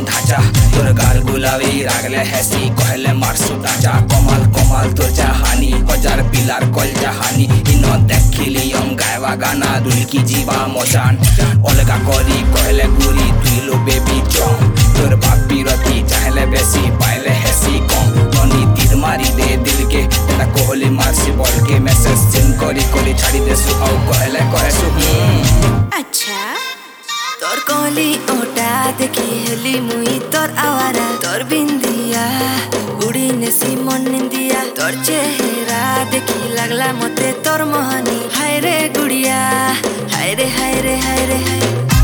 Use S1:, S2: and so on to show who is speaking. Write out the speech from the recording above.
S1: ढांचा तोर गाल गुलाबी रागले हैसी कहले मारसु ढांचा कमाल कमाल तोर जहानी हजार पिलार कल जहानी इनो देखिली गायवा गाना दुलकी जीवा मजान अलगा करी कहले गुरी तुइलो बेबी जम तोर बाप बिरती चाहले बेसी पाइले हैसी कम ननी तीर मारी दे दिल के तेरा कोहली मारसी बोल के मैसेज सेंड करी छाड़ी देसु औ कहले कहेसु
S2: अच्छा तोर कोली ओटा देखी हेली मुई तोर आवारा तोर बिंदिया उड़ी नेसी मन निंदिया तोर चेहरा देखी लगला मते तोर मोहनी हाय रे गुड़िया हाय रे हाय रे हाय रे हाय